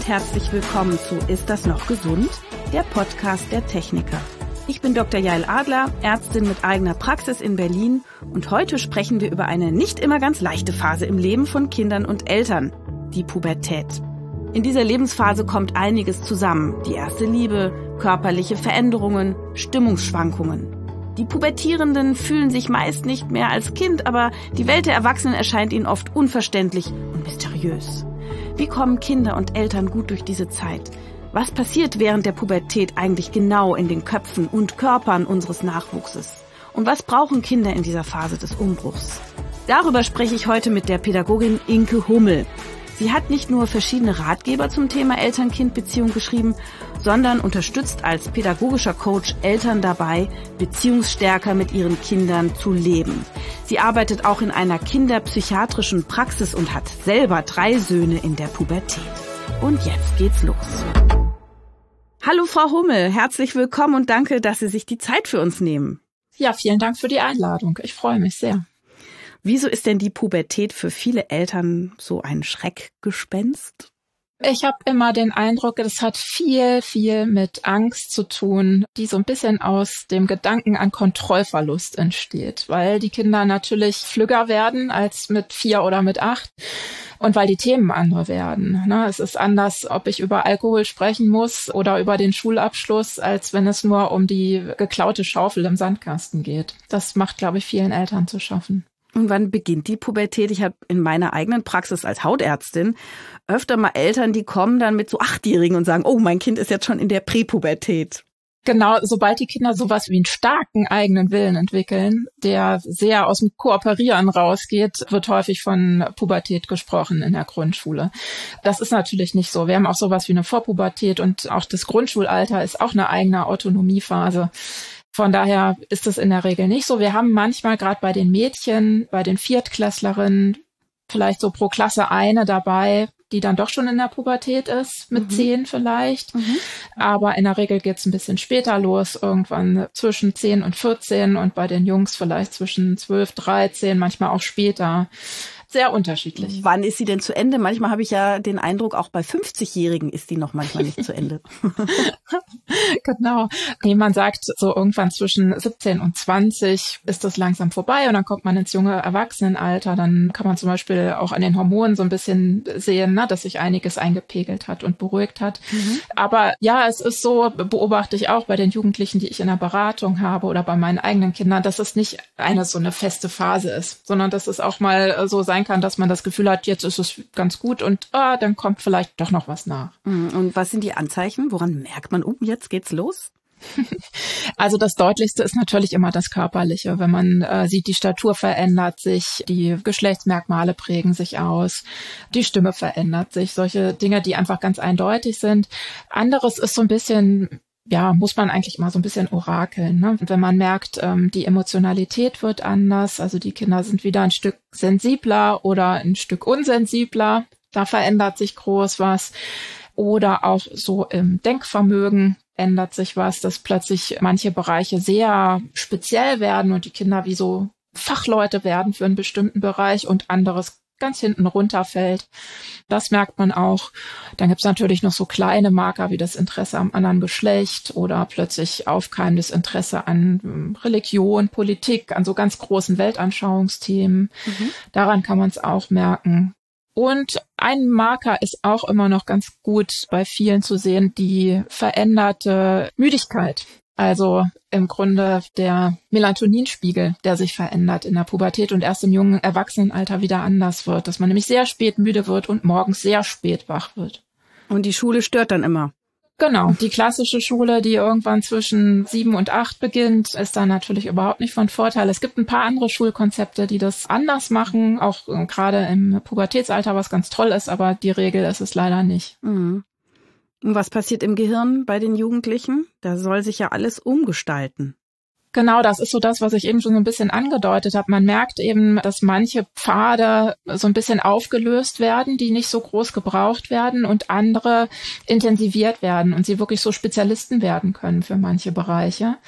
herzlich willkommen zu Ist das noch gesund? Der Podcast der Techniker. Ich bin Dr. Jael Adler, Ärztin mit eigener Praxis in Berlin und heute sprechen wir über eine nicht immer ganz leichte Phase im Leben von Kindern und Eltern, die Pubertät. In dieser Lebensphase kommt einiges zusammen. Die erste Liebe, körperliche Veränderungen, Stimmungsschwankungen. Die Pubertierenden fühlen sich meist nicht mehr als Kind, aber die Welt der Erwachsenen erscheint ihnen oft unverständlich und mysteriös. Wie kommen Kinder und Eltern gut durch diese Zeit? Was passiert während der Pubertät eigentlich genau in den Köpfen und Körpern unseres Nachwuchses? Und was brauchen Kinder in dieser Phase des Umbruchs? Darüber spreche ich heute mit der Pädagogin Inke Hummel. Sie hat nicht nur verschiedene Ratgeber zum Thema Eltern-Kind-Beziehung geschrieben, sondern unterstützt als pädagogischer Coach Eltern dabei, beziehungsstärker mit ihren Kindern zu leben. Sie arbeitet auch in einer kinderpsychiatrischen Praxis und hat selber 3 Söhne in der Pubertät. Und jetzt geht's los. Hallo Frau Hummel, herzlich willkommen und danke, dass Sie sich die Zeit für uns nehmen. Ja, vielen Dank für die Einladung. Ich freue mich sehr. Wieso ist denn die Pubertät für viele Eltern so ein Schreckgespenst? Ich habe immer den Eindruck, das hat viel mit Angst zu tun, die so ein bisschen aus dem Gedanken an Kontrollverlust entsteht, weil die Kinder natürlich flügger werden als mit 4 oder mit 8 und weil die Themen andere werden. Es ist anders, ob ich über Alkohol sprechen muss oder über den Schulabschluss, als wenn es nur um die geklaute Schaufel im Sandkasten geht. Das macht, glaube ich, vielen Eltern zu schaffen. Und wann beginnt die Pubertät? Ich habe in meiner eigenen Praxis als Hautärztin öfter mal Eltern, die kommen dann mit so 8-Jährigen und sagen, oh, mein Kind ist jetzt schon in der Präpubertät. Genau, sobald die Kinder sowas wie einen starken eigenen Willen entwickeln, der sehr aus dem Kooperieren rausgeht, wird häufig von Pubertät gesprochen in der Grundschule. Das ist natürlich nicht so. Wir haben auch sowas wie eine Vorpubertät und auch das Grundschulalter ist auch eine eigene Autonomiephase. Von daher ist es in der Regel nicht so. Wir haben manchmal gerade bei den Mädchen, bei den Viertklässlerinnen vielleicht so pro Klasse eine dabei, die dann doch schon in der Pubertät ist, mit 10 vielleicht. Aber in der Regel geht's ein bisschen später los, irgendwann zwischen 10 und 14 und bei den Jungs vielleicht zwischen 12, 13, manchmal auch später. Sehr unterschiedlich. Wann ist sie denn zu Ende? Manchmal habe ich ja den Eindruck, auch bei 50-Jährigen ist die noch manchmal nicht zu Ende. Genau. Nee, man sagt, so irgendwann zwischen 17 und 20 ist das langsam vorbei und dann kommt man ins junge Erwachsenenalter. Dann kann man zum Beispiel auch an den Hormonen so ein bisschen sehen, dass sich einiges eingepegelt hat und beruhigt hat. Aber ja, es ist so, beobachte ich auch bei den Jugendlichen, die ich in der Beratung habe oder bei meinen eigenen Kindern, dass es nicht so eine feste Phase ist, sondern dass es auch mal so sein kann, dass man das Gefühl hat, jetzt ist es ganz gut und dann kommt vielleicht doch noch was nach. Und was sind die Anzeichen? Woran merkt man, jetzt geht's los? Also das Deutlichste ist natürlich immer das Körperliche. Wenn man sieht, die Statur verändert sich, die Geschlechtsmerkmale prägen sich aus, die Stimme verändert sich, solche Dinge, die einfach ganz eindeutig sind. Anderes ist so ein bisschen, muss man eigentlich immer so ein bisschen orakeln. Und wenn man merkt, die Emotionalität wird anders, also die Kinder sind wieder ein Stück sensibler oder ein Stück unsensibler, da verändert sich groß was. Oder auch so im Denkvermögen ändert sich was, dass plötzlich manche Bereiche sehr speziell werden und die Kinder wie so Fachleute werden für einen bestimmten Bereich und anderes ganz hinten runterfällt. Das merkt man auch. Dann gibt es natürlich noch so kleine Marker wie das Interesse am anderen Geschlecht oder plötzlich aufkeimendes Interesse an Religion, Politik, an so ganz großen Weltanschauungsthemen. Daran kann man es auch merken. Und ein Marker ist auch immer noch ganz gut bei vielen zu sehen, die veränderte Müdigkeit. Also im Grunde der Melatoninspiegel, der sich verändert in der Pubertät und erst im jungen Erwachsenenalter wieder anders wird, dass man nämlich sehr spät müde wird und morgens sehr spät wach wird. Und die Schule stört dann immer. Genau, die klassische Schule, die irgendwann zwischen 7 und 8 beginnt, ist da natürlich überhaupt nicht von Vorteil. Es gibt ein paar andere Schulkonzepte, die das anders machen, auch gerade im Pubertätsalter, was ganz toll ist, aber die Regel ist es leider nicht. Und was passiert im Gehirn bei den Jugendlichen? Da soll sich ja alles umgestalten. Genau, das ist so das, was ich eben schon so ein bisschen angedeutet habe. Man merkt eben, dass manche Pfade so ein bisschen aufgelöst werden, die nicht so groß gebraucht werden und andere intensiviert werden und sie wirklich so Spezialisten werden können für manche Bereiche.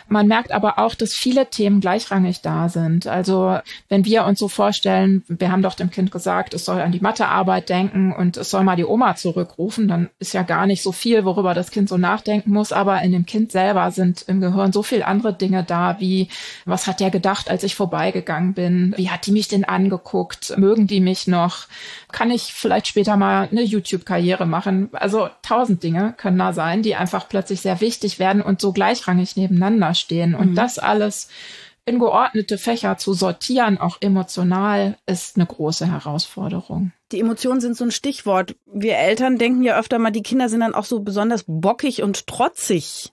Man merkt aber auch, dass viele Themen gleichrangig da sind. Also wenn wir uns so vorstellen, wir haben doch dem Kind gesagt, es soll an die Mathearbeit denken und es soll mal die Oma zurückrufen, dann ist ja gar nicht so viel, worüber das Kind so nachdenken muss. Aber in dem Kind selber sind im Gehirn so viel andere Dinge da, wie was hat der gedacht, als ich vorbeigegangen bin? Wie hat die mich denn angeguckt? Mögen die mich noch? Kann ich vielleicht später mal eine YouTube-Karriere machen? Also 1000 Dinge können da sein, die einfach plötzlich sehr wichtig werden und so gleichrangig nebeneinander stehen. Und das alles in geordnete Fächer zu sortieren, auch emotional, ist eine große Herausforderung. Die Emotionen sind so ein Stichwort. Wir Eltern denken ja öfter mal, die Kinder sind dann auch so besonders bockig und trotzig.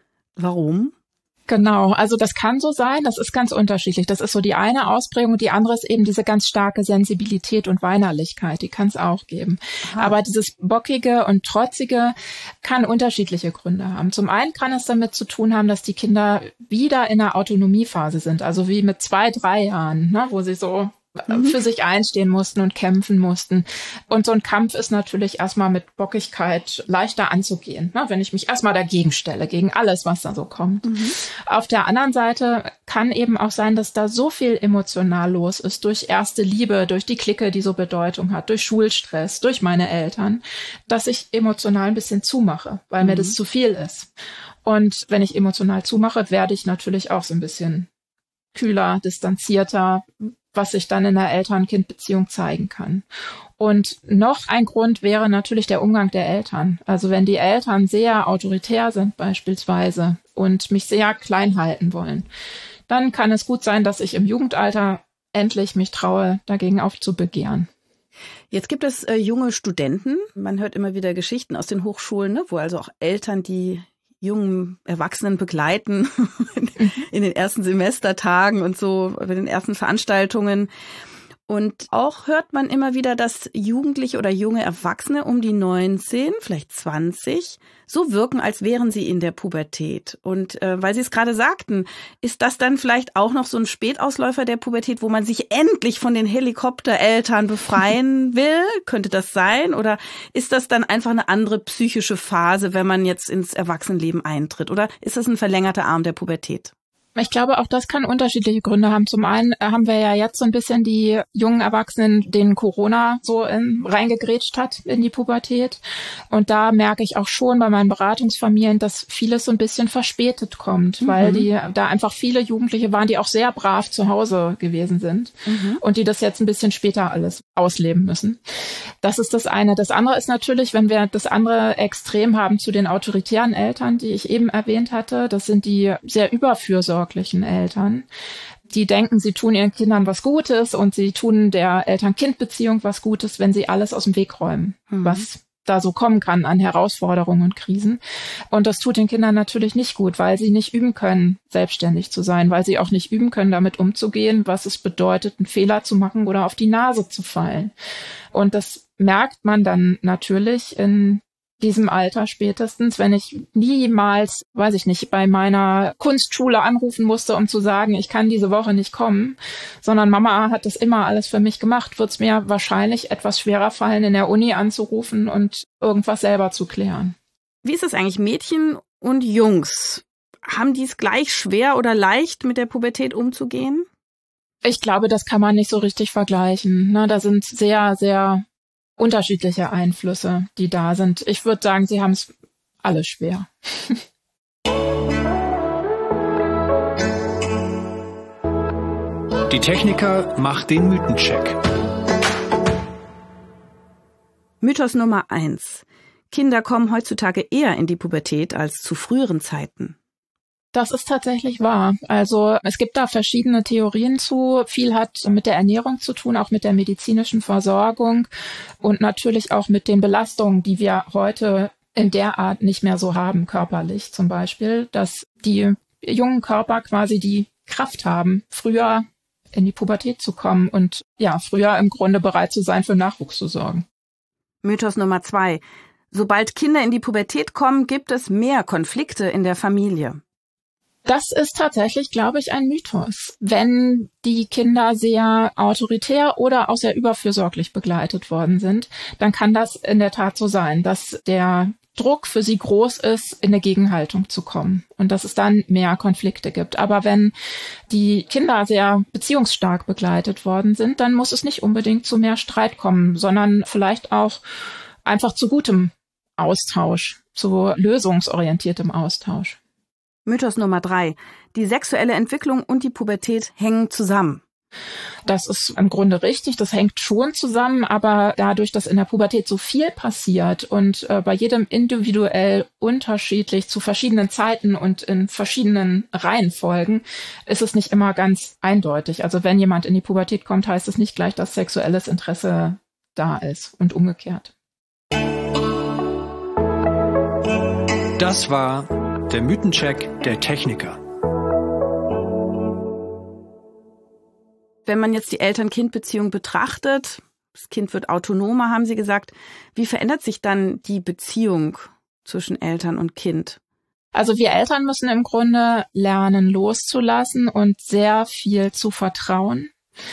Warum? Genau, also das kann so sein, das ist ganz unterschiedlich. Das ist so die eine Ausprägung, die andere ist eben diese ganz starke Sensibilität und Weinerlichkeit, die kann es auch geben. Aha. Aber dieses Bockige und Trotzige kann unterschiedliche Gründe haben. Zum einen kann es damit zu tun haben, dass die Kinder wieder in der Autonomiephase sind, also wie mit 2, 3 Jahren, ne, wo sie so für sich einstehen mussten und kämpfen mussten. Und so ein Kampf ist natürlich erstmal mit Bockigkeit leichter anzugehen, ne? Wenn ich mich erstmal dagegen stelle, gegen alles, was da so kommt. Auf der anderen Seite kann eben auch sein, dass da so viel emotional los ist, durch erste Liebe, durch die Clique, die so Bedeutung hat, durch Schulstress, durch meine Eltern, dass ich emotional ein bisschen zumache, weil mir das zu viel ist. Und wenn ich emotional zumache, werde ich natürlich auch so ein bisschen kühler, distanzierter, was sich dann in der Eltern-Kind-Beziehung zeigen kann. Und noch ein Grund wäre natürlich der Umgang der Eltern. Also wenn die Eltern sehr autoritär sind beispielsweise und mich sehr klein halten wollen, dann kann es gut sein, dass ich im Jugendalter endlich mich traue, dagegen aufzubegehren. Jetzt gibt es junge Studenten. Man hört immer wieder Geschichten aus den Hochschulen, ne, wo also auch Eltern die jungen Erwachsenen begleiten in den ersten Semestertagen und so bei den ersten Veranstaltungen. Und auch hört man immer wieder, dass Jugendliche oder junge Erwachsene um die 19, vielleicht 20, so wirken, als wären sie in der Pubertät. Und weil Sie es gerade sagten, ist das dann vielleicht auch noch so ein Spätausläufer der Pubertät, wo man sich endlich von den Helikoptereltern befreien will? Könnte das sein? Oder ist das dann einfach eine andere psychische Phase, wenn man jetzt ins Erwachsenenleben eintritt? Oder ist das ein verlängerter Arm der Pubertät? Ich glaube, auch das kann unterschiedliche Gründe haben. Zum einen haben wir ja jetzt so ein bisschen die jungen Erwachsenen, denen Corona so reingegrätscht hat in die Pubertät. Und da merke ich auch schon bei meinen Beratungsfamilien, dass vieles so ein bisschen verspätet kommt, weil da einfach viele Jugendliche waren, die auch sehr brav zu Hause gewesen sind und die das jetzt ein bisschen später alles ausleben müssen. Das ist das eine. Das andere ist natürlich, wenn wir das andere Extrem haben zu den autoritären Eltern, die ich eben erwähnt hatte, das sind die sehr überfürsorglichen Eltern, die denken, sie tun ihren Kindern was Gutes und sie tun der Eltern-Kind-Beziehung was Gutes, wenn sie alles aus dem Weg räumen, was da so kommen kann an Herausforderungen und Krisen. Und das tut den Kindern natürlich nicht gut, weil sie nicht üben können, selbstständig zu sein, weil sie auch nicht üben können, damit umzugehen, was es bedeutet, einen Fehler zu machen oder auf die Nase zu fallen. Und das merkt man dann natürlich in diesem Alter spätestens, wenn ich niemals, weiß ich nicht, bei meiner Kunstschule anrufen musste, um zu sagen, ich kann diese Woche nicht kommen, sondern Mama hat das immer alles für mich gemacht, wird es mir wahrscheinlich etwas schwerer fallen, in der Uni anzurufen und irgendwas selber zu klären. Wie ist das eigentlich? Mädchen und Jungs, haben die es gleich schwer oder leicht, mit der Pubertät umzugehen? Ich glaube, das kann man nicht so richtig vergleichen. Da sind sehr, sehr unterschiedliche Einflüsse, die da sind. Ich würde sagen, sie haben es alle schwer. Die Techniker macht den Mythencheck. Mythos Nummer 1. Kinder kommen heutzutage eher in die Pubertät als zu früheren Zeiten. Das ist tatsächlich wahr. Also es gibt da verschiedene Theorien zu. Viel hat mit der Ernährung zu tun, auch mit der medizinischen Versorgung und natürlich auch mit den Belastungen, die wir heute in der Art nicht mehr so haben, körperlich zum Beispiel, dass die jungen Körper quasi die Kraft haben, früher in die Pubertät zu kommen und ja, früher im Grunde bereit zu sein, für Nachwuchs zu sorgen. Mythos Nummer 2. Sobald Kinder in die Pubertät kommen, gibt es mehr Konflikte in der Familie. Das ist tatsächlich, glaube ich, ein Mythos. Wenn die Kinder sehr autoritär oder auch sehr überfürsorglich begleitet worden sind, dann kann das in der Tat so sein, dass der Druck für sie groß ist, in eine Gegenhaltung zu kommen und dass es dann mehr Konflikte gibt. Aber wenn die Kinder sehr beziehungsstark begleitet worden sind, dann muss es nicht unbedingt zu mehr Streit kommen, sondern vielleicht auch einfach zu gutem Austausch, zu lösungsorientiertem Austausch. Mythos Nummer 3. Die sexuelle Entwicklung und die Pubertät hängen zusammen. Das ist im Grunde richtig, das hängt schon zusammen, aber dadurch, dass in der Pubertät so viel passiert und bei jedem individuell unterschiedlich zu verschiedenen Zeiten und in verschiedenen Reihenfolgen, ist es nicht immer ganz eindeutig. Also wenn jemand in die Pubertät kommt, heißt es nicht gleich, dass sexuelles Interesse da ist und umgekehrt. Das war der Mythencheck der Techniker. Wenn man jetzt die Eltern-Kind-Beziehung betrachtet, das Kind wird autonomer, haben Sie gesagt, wie verändert sich dann die Beziehung zwischen Eltern und Kind? Also wir Eltern müssen im Grunde lernen, loszulassen und sehr viel zu vertrauen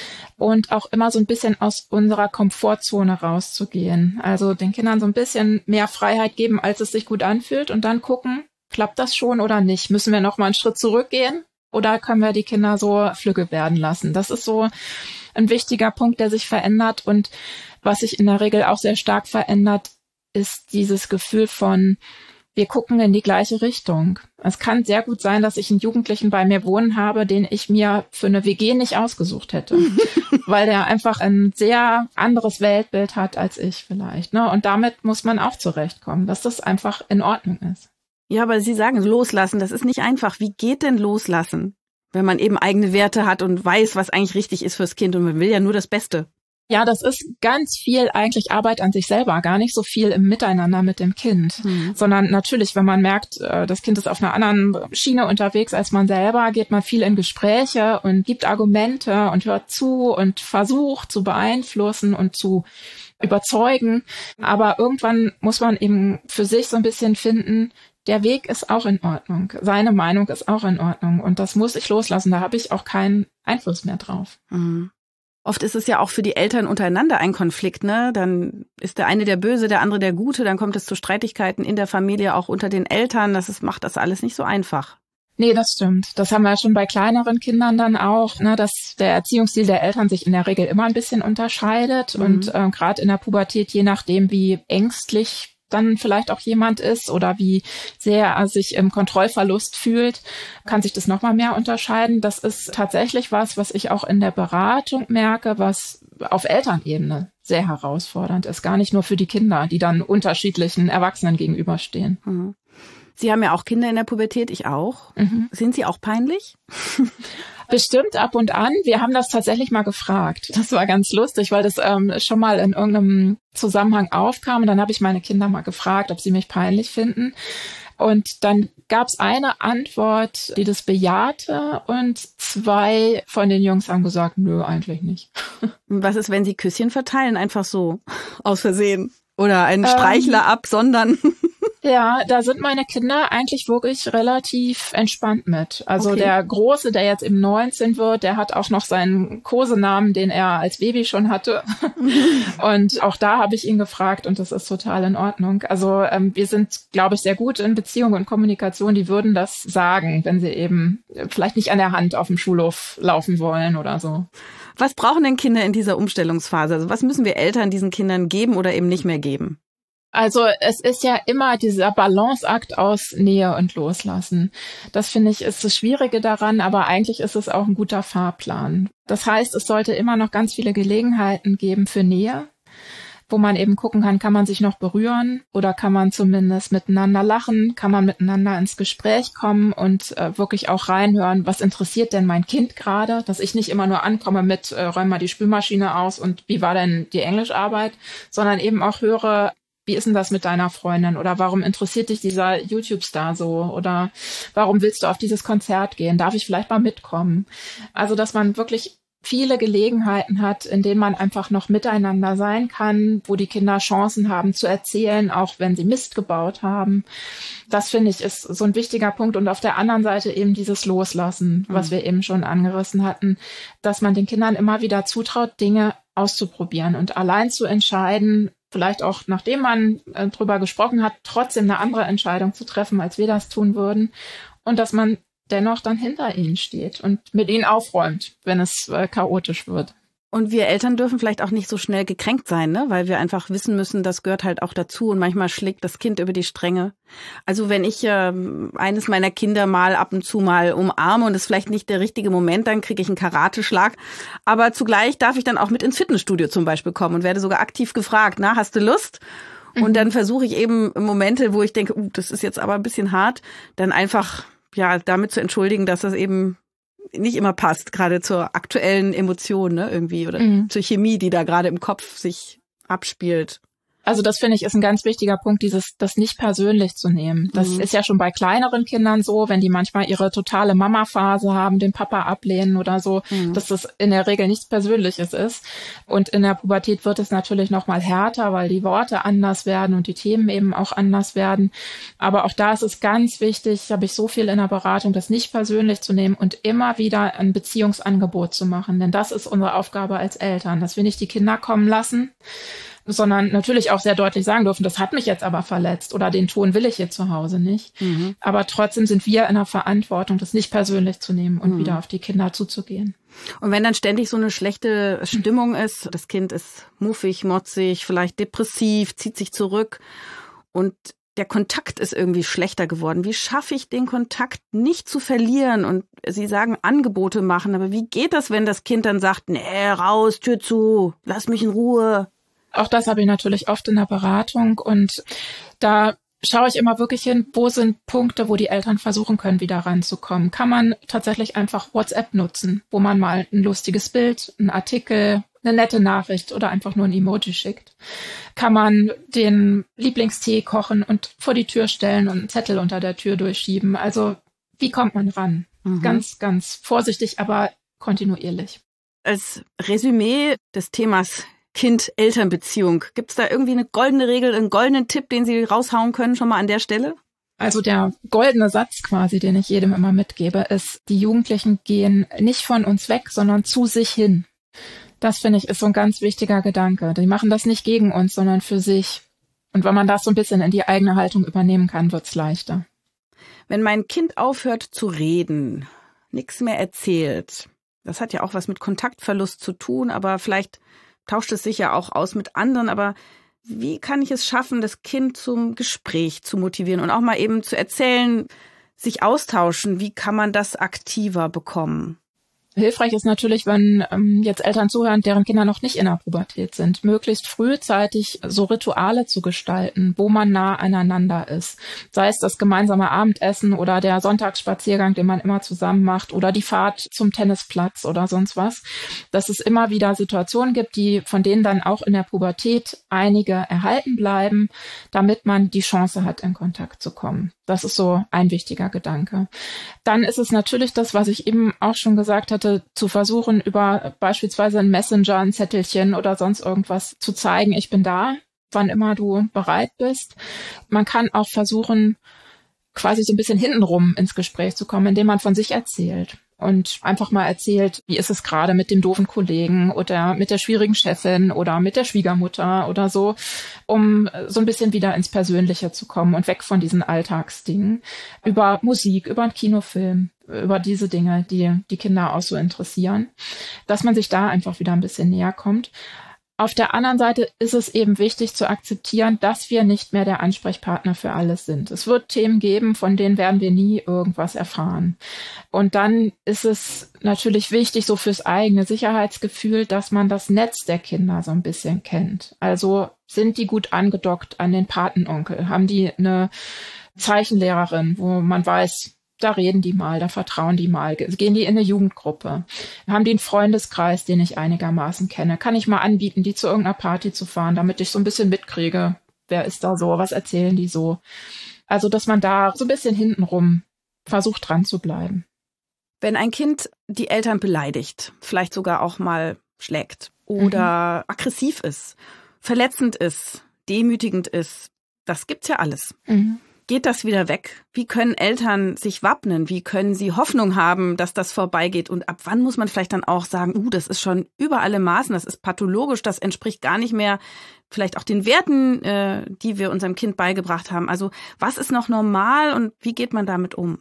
und auch immer so ein bisschen aus unserer Komfortzone rauszugehen. Also den Kindern so ein bisschen mehr Freiheit geben, als es sich gut anfühlt und dann gucken, klappt das schon oder nicht? Müssen wir noch mal einen Schritt zurückgehen? Oder können wir die Kinder so flügge werden lassen? Das ist so ein wichtiger Punkt, der sich verändert. Und was sich in der Regel auch sehr stark verändert, ist dieses Gefühl von, wir gucken in die gleiche Richtung. Es kann sehr gut sein, dass ich einen Jugendlichen bei mir wohnen habe, den ich mir für eine WG nicht ausgesucht hätte. Weil der einfach ein sehr anderes Weltbild hat als ich vielleicht. Ne? Und damit muss man auch zurechtkommen, dass das einfach in Ordnung ist. Ja, aber Sie sagen, loslassen, das ist nicht einfach. Wie geht denn loslassen, wenn man eben eigene Werte hat und weiß, was eigentlich richtig ist fürs Kind und man will ja nur das Beste? Ja, das ist ganz viel eigentlich Arbeit an sich selber, gar nicht so viel im Miteinander mit dem Kind, sondern natürlich, wenn man merkt, das Kind ist auf einer anderen Schiene unterwegs als man selber, geht man viel in Gespräche und gibt Argumente und hört zu und versucht zu beeinflussen und zu überzeugen. Aber irgendwann muss man eben für sich so ein bisschen finden, der Weg ist auch in Ordnung. Seine Meinung ist auch in Ordnung. Und das muss ich loslassen. Da habe ich auch keinen Einfluss mehr drauf. Mhm. Oft ist es ja auch für die Eltern untereinander ein Konflikt, ne? Dann ist der eine der Böse, der andere der Gute. Dann kommt es zu Streitigkeiten in der Familie, auch unter den Eltern. Macht das alles nicht so einfach. Nee, das stimmt. Das haben wir ja schon bei kleineren Kindern dann auch, ne, dass der Erziehungsstil der Eltern sich in der Regel immer ein bisschen unterscheidet. Und gerade in der Pubertät, je nachdem, wie ängstlich dann vielleicht auch jemand ist oder wie sehr er sich im Kontrollverlust fühlt, kann sich das nochmal mehr unterscheiden. Das ist tatsächlich was ich auch in der Beratung merke, was auf Elternebene sehr herausfordernd ist. Gar nicht nur für die Kinder, die dann unterschiedlichen Erwachsenen gegenüberstehen. Mhm. Sie haben ja auch Kinder in der Pubertät, ich auch. Sind Sie auch peinlich? Bestimmt ab und an. Wir haben das tatsächlich mal gefragt. Das war ganz lustig, weil das schon mal in irgendeinem Zusammenhang aufkam. Und dann habe ich meine Kinder mal gefragt, ob sie mich peinlich finden. Und dann gab es eine Antwort, die das bejahte. Und 2 von den Jungs haben gesagt, nö, eigentlich nicht. Was ist, wenn Sie Küsschen verteilen, einfach so aus Versehen? Oder einen Streichler absondern? Ja, da sind meine Kinder eigentlich wirklich relativ entspannt mit. Also Okay. Der Große, der jetzt eben 19 wird, der hat auch noch seinen Kosenamen, den er als Baby schon hatte. Und auch da habe ich ihn gefragt und das ist total in Ordnung. Also wir sind, glaube ich, sehr gut in Beziehung und Kommunikation. Die würden das sagen, wenn sie eben vielleicht nicht an der Hand auf dem Schulhof laufen wollen oder so. Was brauchen denn Kinder in dieser Umstellungsphase? Also was müssen wir Eltern diesen Kindern geben oder eben nicht mehr geben? Also es ist ja immer dieser Balanceakt aus Nähe und Loslassen. Das finde ich ist das Schwierige daran, aber eigentlich ist es auch ein guter Fahrplan. Das heißt, es sollte immer noch ganz viele Gelegenheiten geben für Nähe, wo man eben gucken kann man sich noch berühren oder kann man zumindest miteinander lachen, kann man miteinander ins Gespräch kommen und wirklich auch reinhören, was interessiert denn mein Kind gerade, dass ich nicht immer nur ankomme mit räum mal die Spülmaschine aus und wie war denn die Englischarbeit, sondern eben auch höre, wie ist denn das mit deiner Freundin? Oder warum interessiert dich dieser YouTube-Star so? Oder warum willst du auf dieses Konzert gehen? Darf ich vielleicht mal mitkommen? Also, dass man wirklich viele Gelegenheiten hat, in denen man einfach noch miteinander sein kann, wo die Kinder Chancen haben zu erzählen, auch wenn sie Mist gebaut haben. Das, finde ich, ist so ein wichtiger Punkt. Und auf der anderen Seite eben dieses Loslassen, was wir eben schon angerissen hatten, dass man den Kindern immer wieder zutraut, Dinge auszuprobieren und allein zu entscheiden, vielleicht auch, nachdem man drüber gesprochen hat, trotzdem eine andere Entscheidung zu treffen, als wir das tun würden. Und dass man dennoch dann hinter ihnen steht und mit ihnen aufräumt, wenn es chaotisch wird. Und wir Eltern dürfen vielleicht auch nicht so schnell gekränkt sein, ne? Weil wir einfach wissen müssen, das gehört halt auch dazu und manchmal schlägt das Kind über die Stränge. Also wenn ich eines meiner Kinder mal ab und zu mal umarme und es vielleicht nicht der richtige Moment, dann kriege ich einen Karateschlag. Aber zugleich darf ich dann auch mit ins Fitnessstudio zum Beispiel kommen und werde sogar aktiv gefragt, na, hast du Lust? Und dann versuche ich eben Momente, wo ich denke, das ist jetzt aber ein bisschen hart, dann einfach damit zu entschuldigen, dass das eben nicht immer passt, gerade zur aktuellen Emotion, ne, irgendwie, oder zur Chemie, die da gerade im Kopf sich abspielt. Also das finde ich ist ein ganz wichtiger Punkt, das nicht persönlich zu nehmen. Das ist ja schon bei kleineren Kindern so, wenn die manchmal ihre totale Mama-Phase haben, den Papa ablehnen oder so, dass das in der Regel nichts Persönliches ist. Und in der Pubertät wird es natürlich noch mal härter, weil die Worte anders werden und die Themen eben auch anders werden. Aber auch da ist es ganz wichtig, habe ich so viel in der Beratung, das nicht persönlich zu nehmen und immer wieder ein Beziehungsangebot zu machen. Denn das ist unsere Aufgabe als Eltern, dass wir nicht die Kinder kommen lassen, sondern natürlich auch sehr deutlich sagen dürfen, das hat mich jetzt aber verletzt oder den Ton will ich hier zu Hause nicht. Aber trotzdem sind wir in der Verantwortung, das nicht persönlich zu nehmen und wieder auf die Kinder zuzugehen. Und wenn dann ständig so eine schlechte Stimmung ist, das Kind ist muffig, motzig, vielleicht depressiv, zieht sich zurück und der Kontakt ist irgendwie schlechter geworden. Wie schaffe ich den Kontakt nicht zu verlieren? Und Sie sagen Angebote machen, aber wie geht das, wenn das Kind dann sagt, nee, raus, Tür zu, lass mich in Ruhe? Auch das habe ich natürlich oft in der Beratung und da schaue ich immer wirklich hin, wo sind Punkte, wo die Eltern versuchen können, wieder ranzukommen. Kann man tatsächlich einfach WhatsApp nutzen, wo man mal ein lustiges Bild, einen Artikel, eine nette Nachricht oder einfach nur ein Emoji schickt. Kann man den Lieblingstee kochen und vor die Tür stellen und einen Zettel unter der Tür durchschieben. Also wie kommt man ran? Ganz, ganz vorsichtig, aber kontinuierlich. Als Resümee des Themas Kind-Eltern-Beziehung. Gibt es da irgendwie eine goldene Regel, einen goldenen Tipp, den Sie raushauen können, schon mal an der Stelle? Also der goldene Satz quasi, den ich jedem immer mitgebe, ist, die Jugendlichen gehen nicht von uns weg, sondern zu sich hin. Das, finde ich, ist so ein ganz wichtiger Gedanke. Die machen das nicht gegen uns, sondern für sich. Und wenn man das so ein bisschen in die eigene Haltung übernehmen kann, wird's leichter. Wenn mein Kind aufhört zu reden, nichts mehr erzählt, das hat ja auch was mit Kontaktverlust zu tun, aber vielleicht tauscht es sich ja auch aus mit anderen, aber wie kann ich es schaffen, das Kind zum Gespräch zu motivieren und auch mal eben zu erzählen, sich austauschen? Wie kann man das aktiver bekommen? Hilfreich ist natürlich, wenn jetzt Eltern zuhören, deren Kinder noch nicht in der Pubertät sind, möglichst frühzeitig so Rituale zu gestalten, wo man nah aneinander ist. Sei es das gemeinsame Abendessen oder der Sonntagsspaziergang, den man immer zusammen macht oder die Fahrt zum Tennisplatz oder sonst was. Dass es immer wieder Situationen gibt, von denen dann auch in der Pubertät einige erhalten bleiben, damit man die Chance hat, in Kontakt zu kommen. Das ist so ein wichtiger Gedanke. Dann ist es natürlich das, was ich eben auch schon gesagt hatte, zu versuchen, über beispielsweise einen Messenger, ein Zettelchen oder sonst irgendwas zu zeigen, ich bin da, wann immer du bereit bist. Man kann auch versuchen, quasi so ein bisschen hintenrum ins Gespräch zu kommen, indem man von sich erzählt. Und einfach mal erzählt, wie ist es gerade mit dem doofen Kollegen oder mit der schwierigen Chefin oder mit der Schwiegermutter oder so, um so ein bisschen wieder ins Persönliche zu kommen und weg von diesen Alltagsdingen. Über Musik, über einen Kinofilm, über diese Dinge, die die Kinder auch so interessieren, dass man sich da einfach wieder ein bisschen näher kommt. Auf der anderen Seite ist es eben wichtig zu akzeptieren, dass wir nicht mehr der Ansprechpartner für alles sind. Es wird Themen geben, von denen werden wir nie irgendwas erfahren. Und dann ist es natürlich wichtig, so fürs eigene Sicherheitsgefühl, dass man das Netz der Kinder so ein bisschen kennt. Also sind die gut angedockt an den Patenonkel? Haben die eine Zeichenlehrerin, wo man weiß, da reden die mal, da vertrauen die mal, gehen die in eine Jugendgruppe, haben die einen Freundeskreis, den ich einigermaßen kenne, kann ich mal anbieten, die zu irgendeiner Party zu fahren, damit ich so ein bisschen mitkriege, wer ist da so, was erzählen die so. Also, dass man da so ein bisschen hintenrum versucht, dran zu bleiben. Wenn ein Kind die Eltern beleidigt, vielleicht sogar auch mal schlägt oder aggressiv ist, verletzend ist, demütigend ist, das gibt's ja alles. geht das wieder weg? Wie können Eltern sich wappnen? Wie können sie Hoffnung haben, dass das vorbeigeht? Und ab wann muss man vielleicht dann auch sagen, das ist schon über alle Maßen, das ist pathologisch, das entspricht gar nicht mehr vielleicht auch den Werten, die wir unserem Kind beigebracht haben. Also was ist noch normal und wie geht man damit um?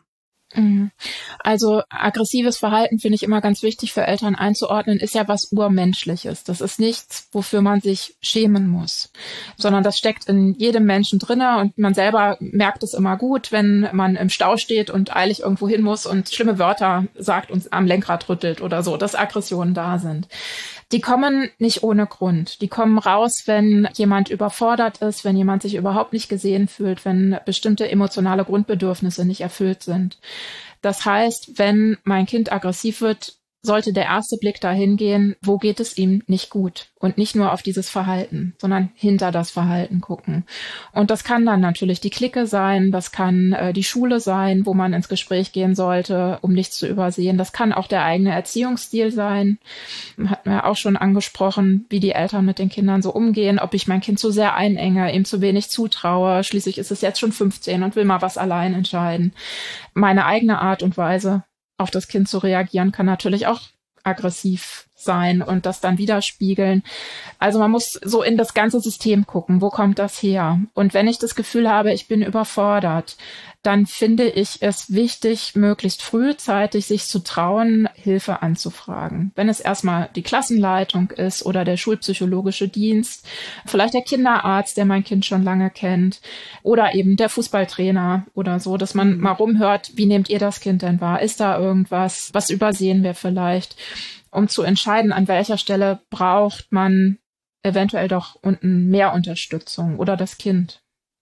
Also aggressives Verhalten finde ich immer ganz wichtig für Eltern einzuordnen, ist ja was Urmenschliches. Das ist nichts, wofür man sich schämen muss, sondern das steckt in jedem Menschen drinne und man selber merkt es immer gut, wenn man im Stau steht und eilig irgendwo hin muss und schlimme Wörter sagt und am Lenkrad rüttelt oder so, dass Aggressionen da sind. Die kommen nicht ohne Grund. Die kommen raus, wenn jemand überfordert ist, wenn jemand sich überhaupt nicht gesehen fühlt, wenn bestimmte emotionale Grundbedürfnisse nicht erfüllt sind. Das heißt, wenn mein Kind aggressiv wird, sollte der erste Blick dahin gehen, wo geht es ihm nicht gut? Und nicht nur auf dieses Verhalten, sondern hinter das Verhalten gucken. Und das kann dann natürlich die Clique sein, das kann die Schule sein, wo man ins Gespräch gehen sollte, um nichts zu übersehen. Das kann auch der eigene Erziehungsstil sein. Hatten wir auch schon angesprochen, wie die Eltern mit den Kindern so umgehen, ob ich mein Kind zu sehr einenge, ihm zu wenig zutraue. Schließlich ist es jetzt schon 15 und will mal was allein entscheiden. Meine eigene Art und Weise, auf das Kind zu reagieren, kann natürlich auch aggressiv sein und das dann widerspiegeln. Also man muss so in das ganze System gucken, wo kommt das her? Und wenn ich das Gefühl habe, ich bin überfordert, dann finde ich es wichtig, möglichst frühzeitig sich zu trauen, Hilfe anzufragen. Wenn es erstmal die Klassenleitung ist oder der schulpsychologische Dienst, vielleicht der Kinderarzt, der mein Kind schon lange kennt, oder eben der Fußballtrainer oder so, dass man mal rumhört, wie nehmt ihr das Kind denn wahr? Ist da irgendwas, was übersehen wir vielleicht? Um zu entscheiden, an welcher Stelle braucht man eventuell doch unten mehr Unterstützung oder das Kind.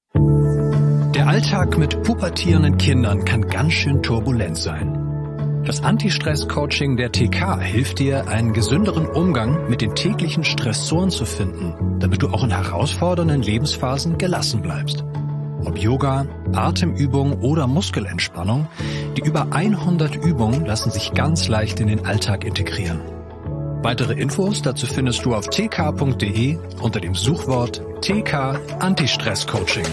Der Alltag mit pubertierenden Kindern kann ganz schön turbulent sein. Das Anti-Stress-Coaching der TK hilft dir, einen gesünderen Umgang mit den täglichen Stressoren zu finden, damit du auch in herausfordernden Lebensphasen gelassen bleibst. Ob Yoga, Atemübung oder Muskelentspannung, die über 100 Übungen lassen sich ganz leicht in den Alltag integrieren. Weitere Infos dazu findest du auf tk.de unter dem Suchwort TK Anti-Stress-Coaching.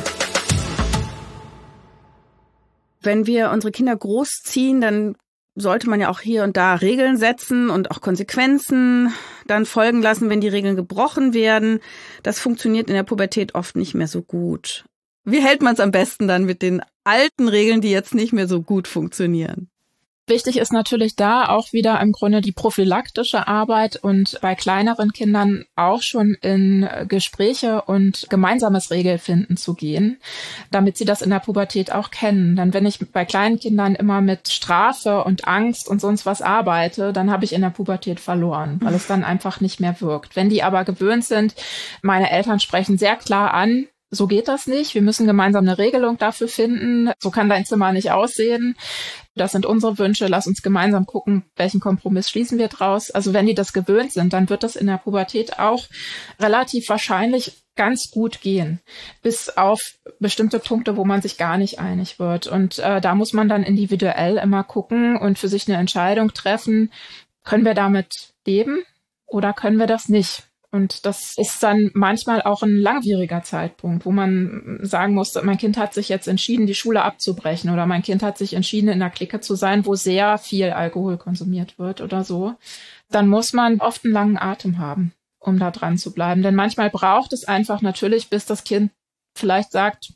Wenn wir unsere Kinder großziehen, dann sollte man ja auch hier und da Regeln setzen und auch Konsequenzen dann folgen lassen, wenn die Regeln gebrochen werden. Das funktioniert in der Pubertät oft nicht mehr so gut. Wie hält man es am besten dann mit den alten Regeln, die jetzt nicht mehr so gut funktionieren? Wichtig ist natürlich da auch wieder im Grunde die prophylaktische Arbeit und bei kleineren Kindern auch schon in Gespräche und gemeinsames Regelfinden zu gehen, damit sie das in der Pubertät auch kennen. Denn wenn ich bei kleinen Kindern immer mit Strafe und Angst und sonst was arbeite, dann habe ich in der Pubertät verloren, weil es dann einfach nicht mehr wirkt. Wenn die aber gewöhnt sind, meine Eltern sprechen sehr klar an, so geht das nicht. Wir müssen gemeinsam eine Regelung dafür finden. So kann dein Zimmer nicht aussehen. Das sind unsere Wünsche. Lass uns gemeinsam gucken, welchen Kompromiss schließen wir draus. Also wenn die das gewöhnt sind, dann wird das in der Pubertät auch relativ wahrscheinlich ganz gut gehen. Bis auf bestimmte Punkte, wo man sich gar nicht einig wird. Und da muss man dann individuell immer gucken und für sich eine Entscheidung treffen. Können wir damit leben oder können wir das nicht? Und das ist dann manchmal auch ein langwieriger Zeitpunkt, wo man sagen muss, mein Kind hat sich jetzt entschieden, die Schule abzubrechen oder mein Kind hat sich entschieden, in einer Clique zu sein, wo sehr viel Alkohol konsumiert wird oder so. Dann muss man oft einen langen Atem haben, um da dran zu bleiben. Denn manchmal braucht es einfach natürlich, bis das Kind vielleicht sagt,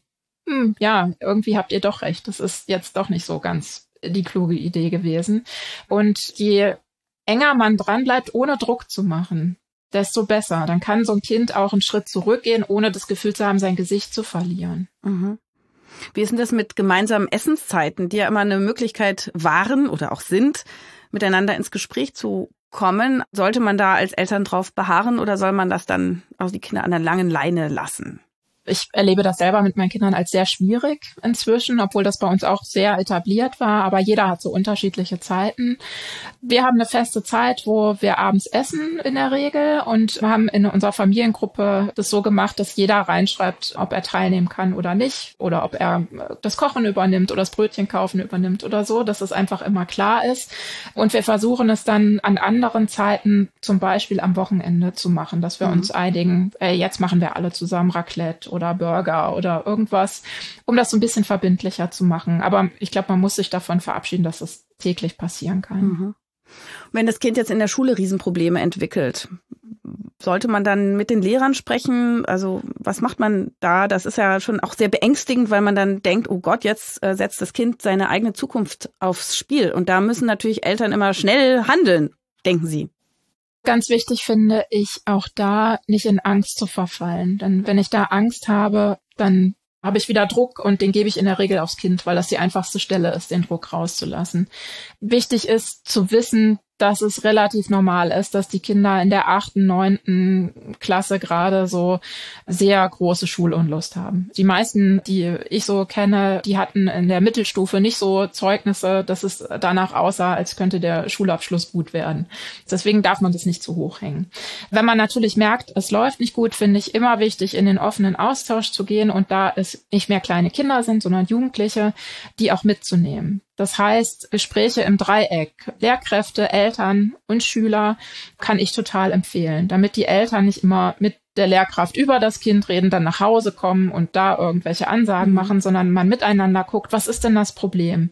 ja, irgendwie habt ihr doch recht, das ist jetzt doch nicht so ganz die kluge Idee gewesen. Und je enger man dran bleibt, ohne Druck zu machen, desto besser. Dann kann so ein Kind auch einen Schritt zurückgehen, ohne das Gefühl zu haben, sein Gesicht zu verlieren. Mhm. Wie ist denn das mit gemeinsamen Essenszeiten, die ja immer eine Möglichkeit waren oder auch sind, miteinander ins Gespräch zu kommen? Sollte man da als Eltern drauf beharren oder soll man das dann, also die Kinder an der langen Leine lassen? Ich erlebe das selber mit meinen Kindern als sehr schwierig inzwischen, obwohl das bei uns auch sehr etabliert war. Aber jeder hat so unterschiedliche Zeiten. Wir haben eine feste Zeit, wo wir abends essen in der Regel und wir haben in unserer Familiengruppe das so gemacht, dass jeder reinschreibt, ob er teilnehmen kann oder nicht oder ob er das Kochen übernimmt oder das Brötchen kaufen übernimmt oder so, dass es einfach immer klar ist. Und wir versuchen es dann an anderen Zeiten, zum Beispiel am Wochenende, zu machen, dass wir uns einigen, jetzt machen wir alle zusammen Raclette oder Burger oder irgendwas, um das so ein bisschen verbindlicher zu machen. Aber ich glaube, man muss sich davon verabschieden, dass das täglich passieren kann. Mhm. Wenn das Kind jetzt in der Schule Riesenprobleme entwickelt, sollte man dann mit den Lehrern sprechen? Also was macht man da? Das ist ja schon auch sehr beängstigend, weil man dann denkt, oh Gott, jetzt setzt das Kind seine eigene Zukunft aufs Spiel. Und da müssen natürlich Eltern immer schnell handeln, denken Sie. Ganz wichtig finde ich auch da, nicht in Angst zu verfallen. Denn wenn ich da Angst habe, dann habe ich wieder Druck und den gebe ich in der Regel aufs Kind, weil das die einfachste Stelle ist, den Druck rauszulassen. Wichtig ist zu wissen, dass es relativ normal ist, dass die Kinder in der 8., 9. Klasse gerade so sehr große Schulunlust haben. Die meisten, die ich so kenne, die hatten in der Mittelstufe nicht so Zeugnisse, dass es danach aussah, als könnte der Schulabschluss gut werden. Deswegen darf man das nicht zu hoch hängen. Wenn man natürlich merkt, es läuft nicht gut, finde ich immer wichtig, in den offenen Austausch zu gehen und da es nicht mehr kleine Kinder sind, sondern Jugendliche, die auch mitzunehmen. Das heißt, Gespräche im Dreieck, Lehrkräfte, Eltern und Schüler kann ich total empfehlen, damit die Eltern nicht immer mit der Lehrkraft über das Kind reden, dann nach Hause kommen und da irgendwelche Ansagen machen, sondern man miteinander guckt, was ist denn das Problem?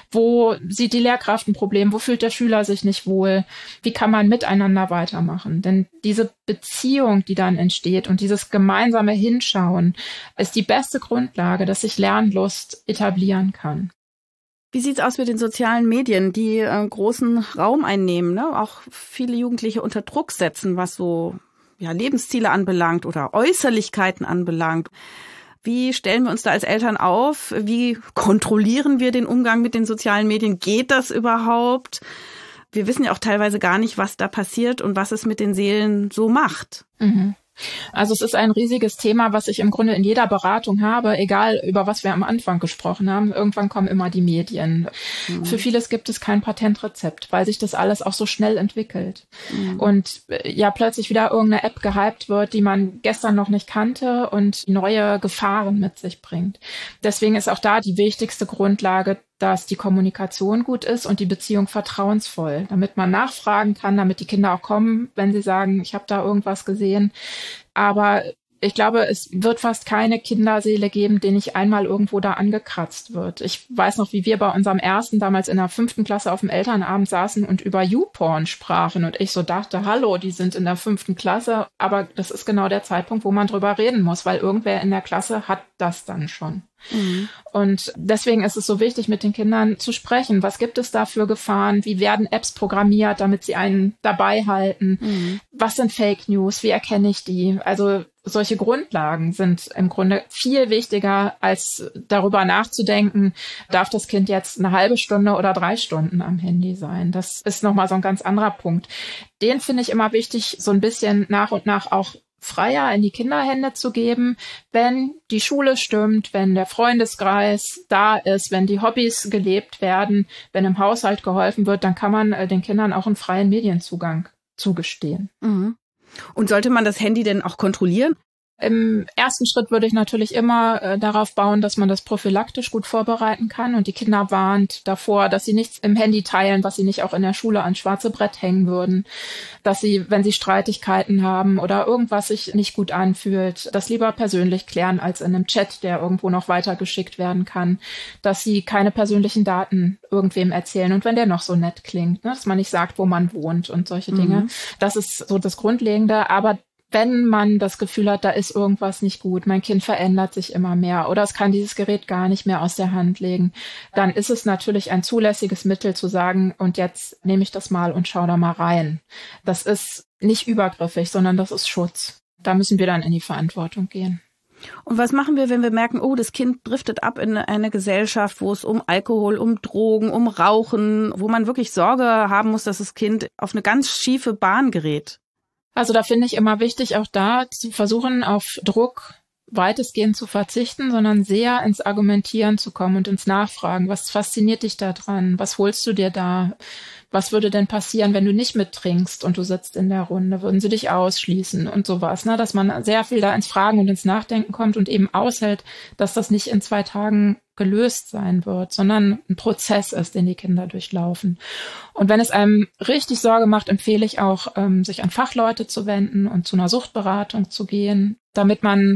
Wo sieht die Lehrkraft ein Problem? Wo fühlt der Schüler sich nicht wohl? Wie kann man miteinander weitermachen? Denn diese Beziehung, die dann entsteht und dieses gemeinsame Hinschauen ist die beste Grundlage, dass sich Lernlust etablieren kann. Wie sieht's aus mit den sozialen Medien, die großen Raum einnehmen, ne? Auch viele Jugendliche unter Druck setzen, was so Lebensziele anbelangt oder Äußerlichkeiten anbelangt. Wie stellen wir uns da als Eltern auf? Wie kontrollieren wir den Umgang mit den sozialen Medien? Geht das überhaupt? Wir wissen ja auch teilweise gar nicht, was da passiert und was es mit den Seelen so macht. Mhm. Also es ist ein riesiges Thema, was ich im Grunde in jeder Beratung habe, egal über was wir am Anfang gesprochen haben. Irgendwann kommen immer die Medien. Mhm. Für vieles gibt es kein Patentrezept, weil sich das alles auch so schnell entwickelt. Mhm. Und plötzlich wieder irgendeine App gehypt wird, die man gestern noch nicht kannte und neue Gefahren mit sich bringt. Deswegen ist auch da die wichtigste Grundlage, dass die Kommunikation gut ist und die Beziehung vertrauensvoll, damit man nachfragen kann, damit die Kinder auch kommen, wenn sie sagen, ich habe da irgendwas gesehen. Aber ich glaube, es wird fast keine Kinderseele geben, die nicht einmal irgendwo da angekratzt wird. Ich weiß noch, wie wir bei unserem ersten damals in der 5. Klasse auf dem Elternabend saßen und über YouPorn sprachen und ich so dachte, hallo, die sind in der 5. Klasse, aber das ist genau der Zeitpunkt, wo man drüber reden muss, weil irgendwer in der Klasse hat das dann schon. Mhm. Und deswegen ist es so wichtig, mit den Kindern zu sprechen. Was gibt es da für Gefahren? Wie werden Apps programmiert, damit sie einen dabei halten? Mhm. Was sind Fake News? Wie erkenne ich die? Also solche Grundlagen sind im Grunde viel wichtiger, als darüber nachzudenken, darf das Kind jetzt eine halbe Stunde oder 3 Stunden am Handy sein? Das ist nochmal so ein ganz anderer Punkt. Den finde ich immer wichtig, so ein bisschen nach und nach auch freier in die Kinderhände zu geben, wenn die Schule stimmt, wenn der Freundeskreis da ist, wenn die Hobbys gelebt werden, wenn im Haushalt geholfen wird, dann kann man den Kindern auch einen freien Medienzugang zugestehen. Mhm. Und sollte man das Handy denn auch kontrollieren? Im ersten Schritt würde ich natürlich immer darauf bauen, dass man das prophylaktisch gut vorbereiten kann und die Kinder warnt davor, dass sie nichts im Handy teilen, was sie nicht auch in der Schule ans schwarze Brett hängen würden, dass sie, wenn sie Streitigkeiten haben oder irgendwas sich nicht gut anfühlt, das lieber persönlich klären als in einem Chat, der irgendwo noch weitergeschickt werden kann, dass sie keine persönlichen Daten irgendwem erzählen und wenn der noch so nett klingt, ne, dass man nicht sagt, wo man wohnt und solche Dinge. Das ist so das Grundlegende, aber wenn man das Gefühl hat, da ist irgendwas nicht gut, mein Kind verändert sich immer mehr oder es kann dieses Gerät gar nicht mehr aus der Hand legen, dann ist es natürlich ein zulässiges Mittel zu sagen, und jetzt nehme ich das mal und schau da mal rein. Das ist nicht übergriffig, sondern das ist Schutz. Da müssen wir dann in die Verantwortung gehen. Und was machen wir, wenn wir merken, oh, das Kind driftet ab in eine Gesellschaft, wo es um Alkohol, um Drogen, um Rauchen, wo man wirklich Sorge haben muss, dass das Kind auf eine ganz schiefe Bahn gerät? Also da finde ich immer wichtig, auch da zu versuchen, auf Druck weitestgehend zu verzichten, sondern sehr ins Argumentieren zu kommen und ins Nachfragen. Was fasziniert dich da dran? Was holst du dir da? Was würde denn passieren, wenn du nicht mittrinkst und du sitzt in der Runde? Würden sie dich ausschließen und sowas, ne? Dass man sehr viel da ins Fragen und ins Nachdenken kommt und eben aushält, dass das nicht in 2 Tagen gelöst sein wird, sondern ein Prozess ist, den die Kinder durchlaufen. Und wenn es einem richtig Sorge macht, empfehle ich auch, sich an Fachleute zu wenden und zu einer Suchtberatung zu gehen, damit man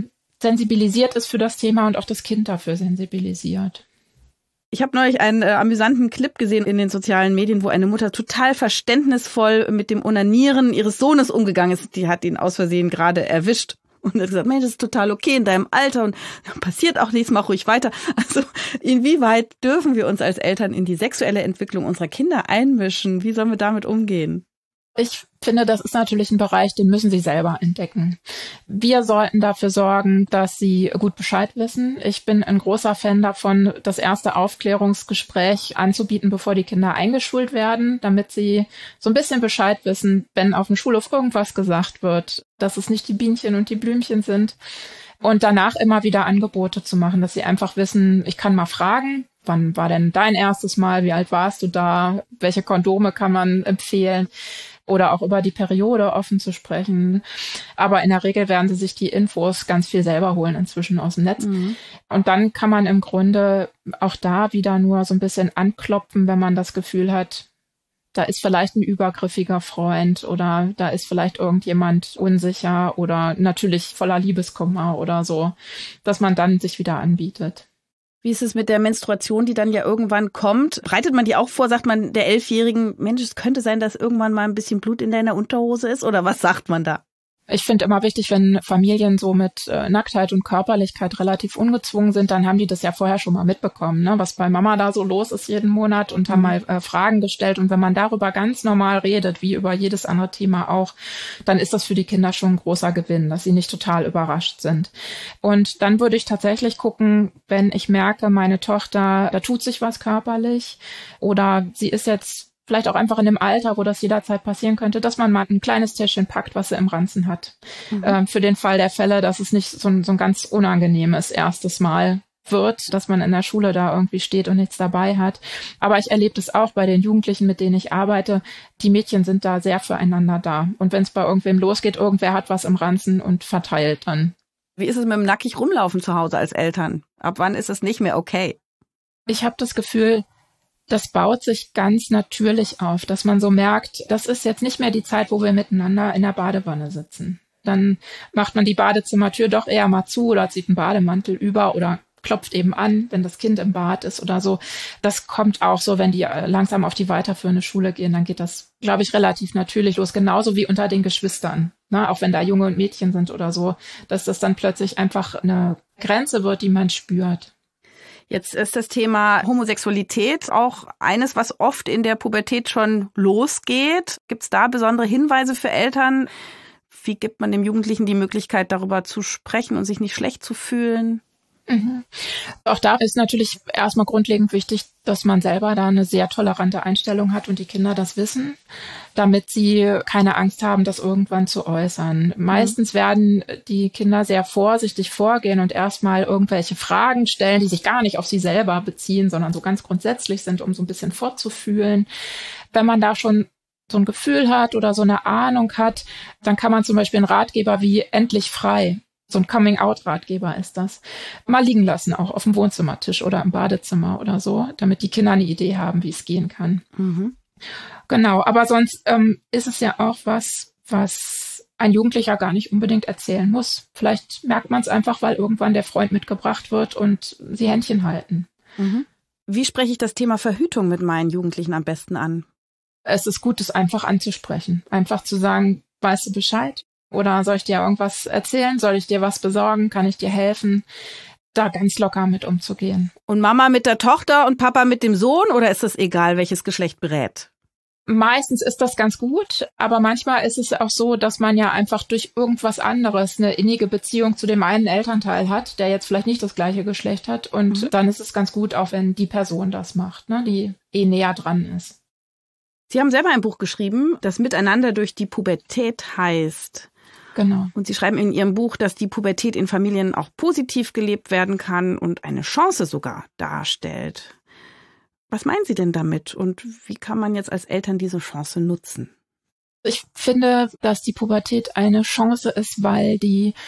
sensibilisiert ist für das Thema und auch das Kind dafür sensibilisiert. Ich habe neulich einen amüsanten Clip gesehen in den sozialen Medien, wo eine Mutter total verständnisvoll mit dem Onanieren ihres Sohnes umgegangen ist. Die hat ihn aus Versehen gerade erwischt und hat gesagt, Mensch, das ist total okay in deinem Alter und passiert auch nichts, mach ruhig weiter. Also inwieweit dürfen wir uns als Eltern in die sexuelle Entwicklung unserer Kinder einmischen? Wie sollen wir damit umgehen? Ich finde, das ist natürlich ein Bereich, den müssen sie selber entdecken. Wir sollten dafür sorgen, dass sie gut Bescheid wissen. Ich bin ein großer Fan davon, das erste Aufklärungsgespräch anzubieten, bevor die Kinder eingeschult werden, damit sie so ein bisschen Bescheid wissen, wenn auf dem Schulhof irgendwas gesagt wird, dass es nicht die Bienchen und die Blümchen sind. Und danach immer wieder Angebote zu machen, dass sie einfach wissen, ich kann mal fragen, wann war denn dein erstes Mal, wie alt warst du da, welche Kondome kann man empfehlen? Oder auch über die Periode offen zu sprechen. Aber in der Regel werden sie sich die Infos ganz viel selber holen inzwischen aus dem Netz. Mhm. Und dann kann man im Grunde auch da wieder nur so ein bisschen anklopfen, wenn man das Gefühl hat, da ist vielleicht ein übergriffiger Freund oder da ist vielleicht irgendjemand unsicher oder natürlich voller Liebeskummer oder so, dass man dann sich wieder anbietet. Wie ist es mit der Menstruation, die dann ja irgendwann kommt? Bereitet man die auch vor? Sagt man der 11-Jährigen, Mensch, es könnte sein, dass irgendwann mal ein bisschen Blut in deiner Unterhose ist? Oder was sagt man da? Ich finde immer wichtig, wenn Familien so mit Nacktheit und Körperlichkeit relativ ungezwungen sind, dann haben die das ja vorher schon mal mitbekommen, ne? Was bei Mama da so los ist jeden Monat und haben mal Fragen gestellt. Und wenn man darüber ganz normal redet, wie über jedes andere Thema auch, dann ist das für die Kinder schon ein großer Gewinn, dass sie nicht total überrascht sind. Und dann würde ich tatsächlich gucken, wenn ich merke, meine Tochter, da tut sich was körperlich oder sie ist jetzt vielleicht auch einfach in dem Alter, wo das jederzeit passieren könnte, dass man mal ein kleines Täschchen packt, was sie im Ranzen hat. Mhm. Für den Fall der Fälle, dass es nicht so ein ganz unangenehmes erstes Mal wird, dass man in der Schule da irgendwie steht und nichts dabei hat. Aber ich erlebe das auch bei den Jugendlichen, mit denen ich arbeite. Die Mädchen sind da sehr füreinander da. Und wenn es bei irgendwem losgeht, irgendwer hat was im Ranzen und verteilt dann. Wie ist es mit dem nackig rumlaufen zu Hause als Eltern? Ab wann ist es nicht mehr okay? Ich habe das Gefühl, das baut sich ganz natürlich auf, dass man so merkt, das ist jetzt nicht mehr die Zeit, wo wir miteinander in der Badewanne sitzen. Dann macht man die Badezimmertür doch eher mal zu oder zieht einen Bademantel über oder klopft eben an, wenn das Kind im Bad ist oder so. Das kommt auch so, wenn die langsam auf die weiterführende Schule gehen, dann geht das, glaube ich, relativ natürlich los. Genauso wie unter den Geschwistern, ne? Auch wenn da Junge und Mädchen sind oder so, dass das dann plötzlich einfach eine Grenze wird, die man spürt. Jetzt ist das Thema Homosexualität auch eines, was oft in der Pubertät schon losgeht. Gibt es da besondere Hinweise für Eltern? Wie gibt man dem Jugendlichen die Möglichkeit, darüber zu sprechen und sich nicht schlecht zu fühlen? Mhm. Auch da ist natürlich erstmal grundlegend wichtig, dass man selber da eine sehr tolerante Einstellung hat und die Kinder das wissen, damit sie keine Angst haben, das irgendwann zu äußern. Meistens werden die Kinder sehr vorsichtig vorgehen und erstmal irgendwelche Fragen stellen, die sich gar nicht auf sie selber beziehen, sondern so ganz grundsätzlich sind, um so ein bisschen vorzufühlen. Wenn man da schon so ein Gefühl hat oder so eine Ahnung hat, dann kann man zum Beispiel einen Ratgeber wie Endlich frei, so ein Coming-out-Ratgeber ist das, mal liegen lassen, auch auf dem Wohnzimmertisch oder im Badezimmer oder so, damit die Kinder eine Idee haben, wie es gehen kann. Mhm. Genau, aber sonst ist es ja auch was ein Jugendlicher gar nicht unbedingt erzählen muss. Vielleicht merkt man es einfach, weil irgendwann der Freund mitgebracht wird und sie Händchen halten. Mhm. Wie spreche ich das Thema Verhütung mit meinen Jugendlichen am besten an? Es ist gut, es einfach anzusprechen. Einfach zu sagen, weißt du Bescheid? Oder soll ich dir irgendwas erzählen? Soll ich dir was besorgen? Kann ich dir helfen? Da ganz locker mit umzugehen. Und Mama mit der Tochter und Papa mit dem Sohn? Oder ist es egal, welches Geschlecht berät? Meistens ist das ganz gut, aber manchmal ist es auch so, dass man ja einfach durch irgendwas anderes eine innige Beziehung zu dem einen Elternteil hat, der jetzt vielleicht nicht das gleiche Geschlecht hat. Und dann ist es ganz gut, auch wenn die Person das macht, ne, die näher dran ist. Sie haben selber ein Buch geschrieben, das Miteinander durch die Pubertät heißt. Genau. Und Sie schreiben in Ihrem Buch, dass die Pubertät in Familien auch positiv gelebt werden kann und eine Chance sogar darstellt. Was meinen Sie denn damit und wie kann man jetzt als Eltern diese Chance nutzen? Ich finde, dass die Pubertät eine Chance ist, weil die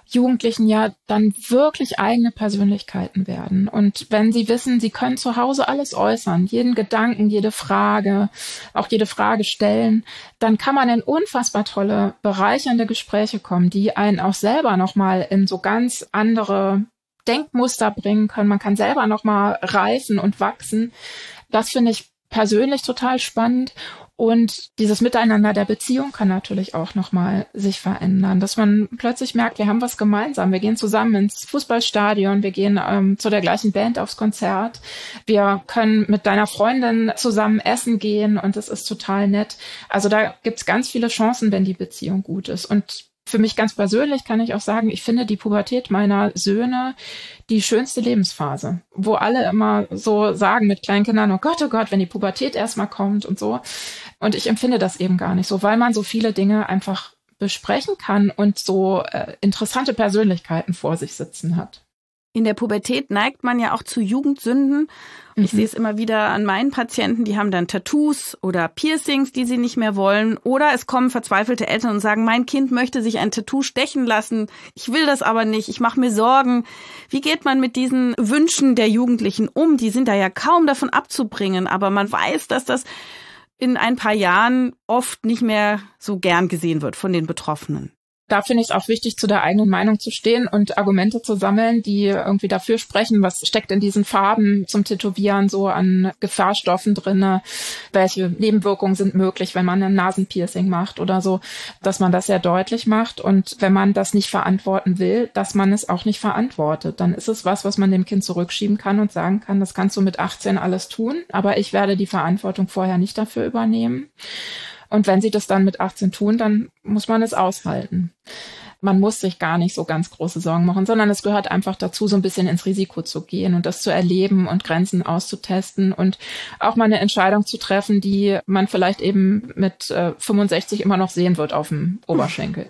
Jugendlichen ja dann wirklich eigene Persönlichkeiten werden. Und wenn sie wissen, sie können zu Hause alles äußern, jeden Gedanken, jede Frage, auch jede Frage stellen, dann kann man in unfassbar tolle, bereichernde Gespräche kommen, die einen auch selber nochmal in so ganz andere Denkmuster bringen können. Man kann selber nochmal reifen und wachsen. Das finde ich persönlich total spannend. Und dieses Miteinander der Beziehung kann natürlich auch nochmal sich verändern, dass man plötzlich merkt, wir haben was gemeinsam. Wir gehen zusammen ins Fußballstadion, wir gehen zu der gleichen Band aufs Konzert, wir können mit deiner Freundin zusammen essen gehen und das ist total nett. Also da gibt's ganz viele Chancen, wenn die Beziehung gut ist. Und für mich ganz persönlich kann ich auch sagen, ich finde die Pubertät meiner Söhne die schönste Lebensphase, wo alle immer so sagen mit kleinen Kindern, oh Gott, wenn die Pubertät erstmal kommt und so. Und ich empfinde das eben gar nicht so, weil man so viele Dinge einfach besprechen kann und so interessante Persönlichkeiten vor sich sitzen hat. In der Pubertät neigt man ja auch zu Jugendsünden. Ich sehe es immer wieder an meinen Patienten, die haben dann Tattoos oder Piercings, die sie nicht mehr wollen. Oder es kommen verzweifelte Eltern und sagen, mein Kind möchte sich ein Tattoo stechen lassen. Ich will das aber nicht, ich mache mir Sorgen. Wie geht man mit diesen Wünschen der Jugendlichen um? Die sind da ja kaum davon abzubringen, aber man weiß, dass das in ein paar Jahren oft nicht mehr so gern gesehen wird von den Betroffenen. Da finde ich es auch wichtig, zu der eigenen Meinung zu stehen und Argumente zu sammeln, die irgendwie dafür sprechen, was steckt in diesen Farben zum Tätowieren so an Gefahrstoffen drinne, welche Nebenwirkungen sind möglich, wenn man ein Nasenpiercing macht oder so, dass man das sehr deutlich macht und wenn man das nicht verantworten will, dass man es auch nicht verantwortet. Dann ist es was man dem Kind zurückschieben kann und sagen kann, das kannst du mit 18 alles tun, aber ich werde die Verantwortung vorher nicht dafür übernehmen. Und wenn sie das dann mit 18 tun, dann muss man es aushalten. Man muss sich gar nicht so ganz große Sorgen machen, sondern es gehört einfach dazu, so ein bisschen ins Risiko zu gehen und das zu erleben und Grenzen auszutesten und auch mal eine Entscheidung zu treffen, die man vielleicht eben mit 65 immer noch sehen wird auf dem Oberschenkel.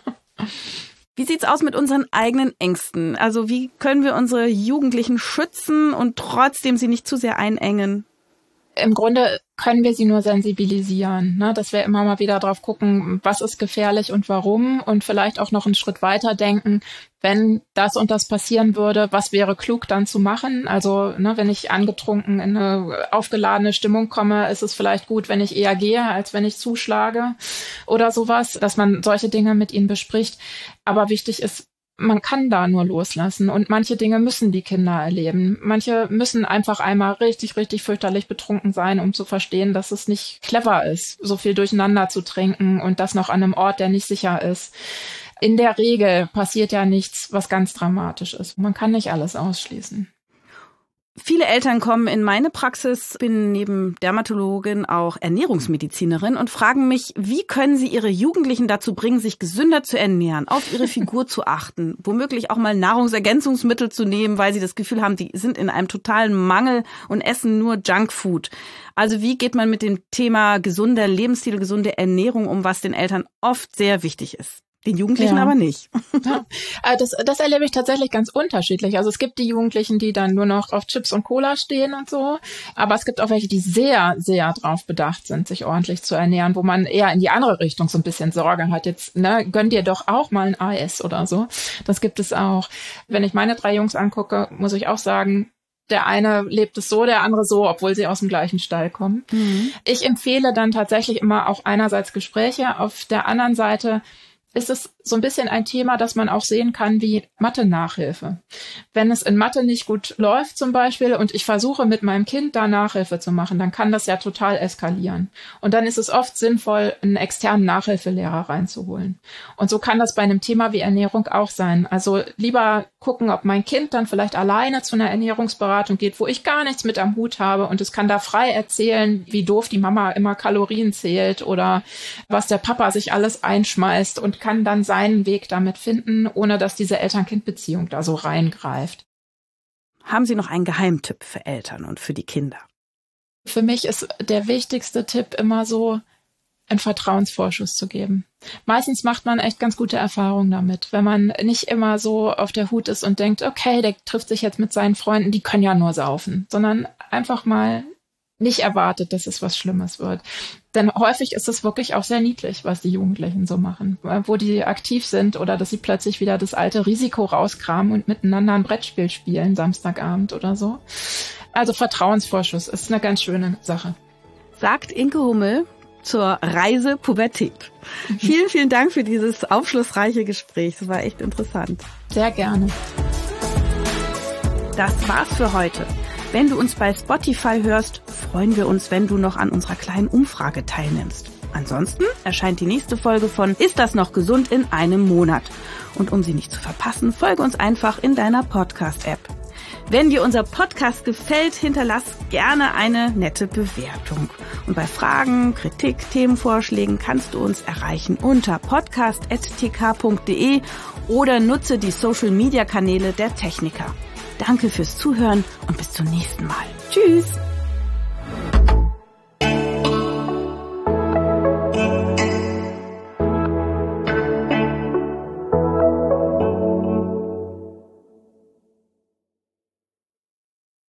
Wie sieht's aus mit unseren eigenen Ängsten? Also wie können wir unsere Jugendlichen schützen und trotzdem sie nicht zu sehr einengen? Im Grunde können wir sie nur sensibilisieren, ne? Dass wir immer mal wieder drauf gucken, was ist gefährlich und warum und vielleicht auch noch einen Schritt weiter denken, wenn das und das passieren würde, was wäre klug dann zu machen? Also ne, wenn ich angetrunken in eine aufgeladene Stimmung komme, ist es vielleicht gut, wenn ich eher gehe, als wenn ich zuschlage oder sowas, dass man solche Dinge mit ihnen bespricht. Aber wichtig ist, man kann da nur loslassen und manche Dinge müssen die Kinder erleben. Manche müssen einfach einmal richtig, richtig fürchterlich betrunken sein, um zu verstehen, dass es nicht clever ist, so viel durcheinander zu trinken und das noch an einem Ort, der nicht sicher ist. In der Regel passiert ja nichts, was ganz dramatisch ist. Man kann nicht alles ausschließen. Viele Eltern kommen in meine Praxis, bin neben Dermatologin auch Ernährungsmedizinerin und fragen mich, wie können sie ihre Jugendlichen dazu bringen, sich gesünder zu ernähren, auf ihre Figur zu achten, womöglich auch mal Nahrungsergänzungsmittel zu nehmen, weil sie das Gefühl haben, die sind in einem totalen Mangel und essen nur Junkfood. Also wie geht man mit dem Thema gesunder Lebensstil, gesunde Ernährung um, was den Eltern oft sehr wichtig ist? Den Jugendlichen aber nicht. Ja. Das erlebe ich tatsächlich ganz unterschiedlich. Also es gibt die Jugendlichen, die dann nur noch auf Chips und Cola stehen und so. Aber es gibt auch welche, die sehr, sehr drauf bedacht sind, sich ordentlich zu ernähren, wo man eher in die andere Richtung so ein bisschen Sorge hat. Jetzt gönn dir doch auch mal ein Eis oder so. Das gibt es auch. Wenn ich meine 3 Jungs angucke, muss ich auch sagen, der eine lebt es so, der andere so, obwohl sie aus dem gleichen Stall kommen. Mhm. Ich empfehle dann tatsächlich immer auch einerseits Gespräche, auf der anderen Seite ist es so ein bisschen ein Thema, das man auch sehen kann wie Mathe-Nachhilfe. Wenn es in Mathe nicht gut läuft zum Beispiel und ich versuche mit meinem Kind da Nachhilfe zu machen, dann kann das ja total eskalieren. Und dann ist es oft sinnvoll, einen externen Nachhilfelehrer reinzuholen. Und so kann das bei einem Thema wie Ernährung auch sein. Also lieber gucken, ob mein Kind dann vielleicht alleine zu einer Ernährungsberatung geht, wo ich gar nichts mit am Hut habe und es kann da frei erzählen, wie doof die Mama immer Kalorien zählt oder was der Papa sich alles einschmeißt und kann dann seinen Weg damit finden, ohne dass diese Eltern-Kind-Beziehung da so reingreift. Haben Sie noch einen Geheimtipp für Eltern und für die Kinder? Für mich ist der wichtigste Tipp immer so, einen Vertrauensvorschuss zu geben. Meistens macht man echt ganz gute Erfahrungen damit, wenn man nicht immer so auf der Hut ist und denkt, okay, der trifft sich jetzt mit seinen Freunden, die können ja nur saufen, sondern einfach mal nicht erwartet, dass es was Schlimmes wird. Denn häufig ist es wirklich auch sehr niedlich, was die Jugendlichen so machen, wo die aktiv sind oder dass sie plötzlich wieder das alte Risiko rauskramen und miteinander ein Brettspiel spielen, Samstagabend oder so. Also Vertrauensvorschuss ist eine ganz schöne Sache. Sagt Inke Hummel zur Reise Pubertät. Vielen, vielen Dank für dieses aufschlussreiche Gespräch. Das war echt interessant. Sehr gerne. Das war's für heute. Wenn du uns bei Spotify hörst, freuen wir uns, wenn du noch an unserer kleinen Umfrage teilnimmst. Ansonsten erscheint die nächste Folge von Ist das noch gesund in einem Monat? Und um sie nicht zu verpassen, folge uns einfach in deiner Podcast-App. Wenn dir unser Podcast gefällt, hinterlass gerne eine nette Bewertung. Und bei Fragen, Kritik, Themenvorschlägen kannst du uns erreichen unter podcast@tk.de oder nutze die Social-Media-Kanäle der Techniker. Danke fürs Zuhören und bis zum nächsten Mal. Tschüss!